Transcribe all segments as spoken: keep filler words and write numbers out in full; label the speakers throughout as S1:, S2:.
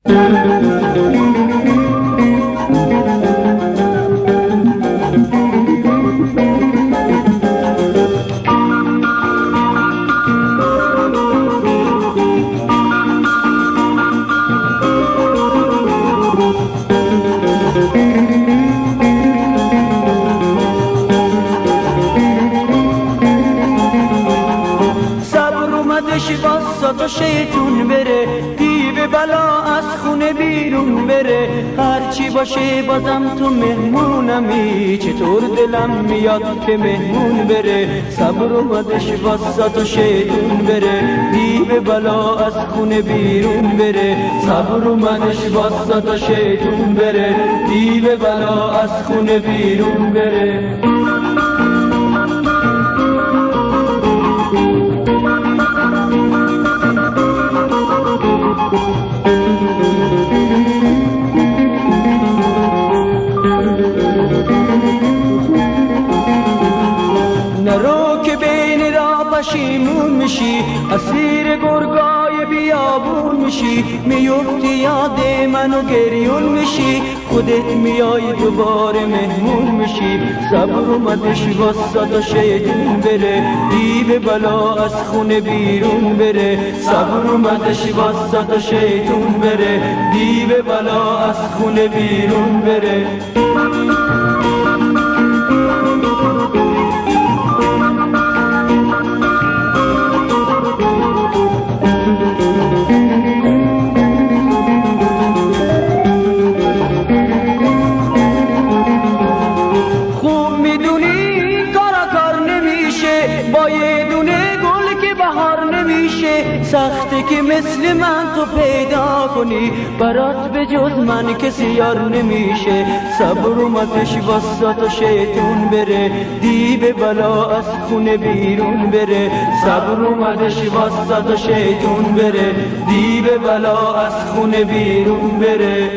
S1: واسا تا شیطون بره، دیو بلا از خونه بیرون بره. هرچی باشه بازم تو مهمونمی، چطور دلم میاد که مهمون بره. صبر اومدش واسا تا شیطون بره، دیو بلا از خونه بیرون بره. صبر اومدش واسا تا شیطون بره، دیو بلا از خونه بیرون بره. نرو که بین را پشیمون میشی، اسیر گرگای بیابون میشی. میفتی یاد منو گریون میشی، خودت میای دوباره مهمون میشی. صبر اومدش واسا تا شیطون بره، دیو بلا از خونه بیرون بره. صبر اومدش واسا تا شیطون بره، دیو بلا از خونه بیرون بره. با یه دونه گل که بهار نمیشه، سخته که مثل من تو پیدا کنی. برات به جز من کسی یار نمیشه. صبر اومدش واسا تا شیطون بره، دیو بلا از خونه بیرون بره. صبر اومدش واسا تا شیطون بره، دیو بلا از خونه بیرون بره.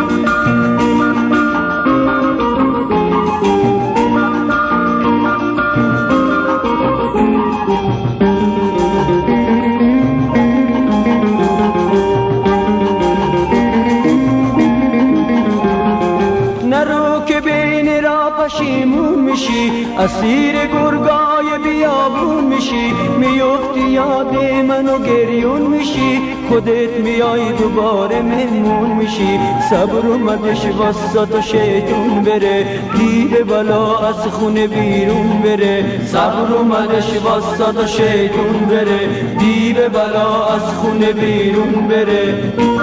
S1: نرو که بین را پشیمون میشی، اسیر گرگای بیابون میشی. میفتی یاد منو گریون میشی، خودت میای دوباره مهمون میشی. صبر اومدش واسا تا شیطون بره، دیو بلا از خونه بیرون بره. صبر اومدش واسا تا شیطون بره، دیو بلا از خونه بیرون بره.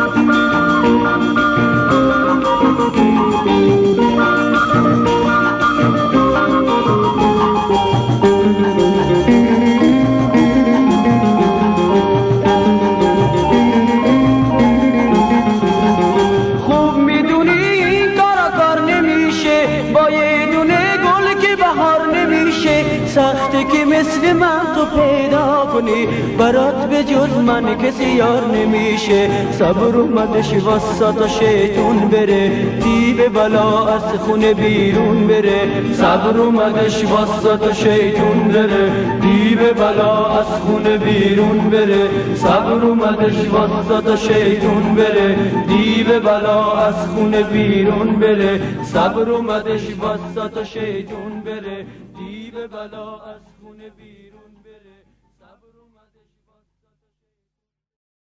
S1: با یه دونه گل که بهار نمیشه، سخته که مثل من تو پیدا کنی. برات به جز من کسی یار نمیشه. صبر اومدش واسا تا شیطون بره، دیو بلا از خونه بیرون بره. صبر اومدش واسا تا شیطون بره، دیو بلا از خونه بیرون بره. صبر اومدش واسا تا شیطون بره، دیو بلا از خونه بیرون بره. صبر اومدش واسا تا شیطون بره، دیو بلا از خونه بیرون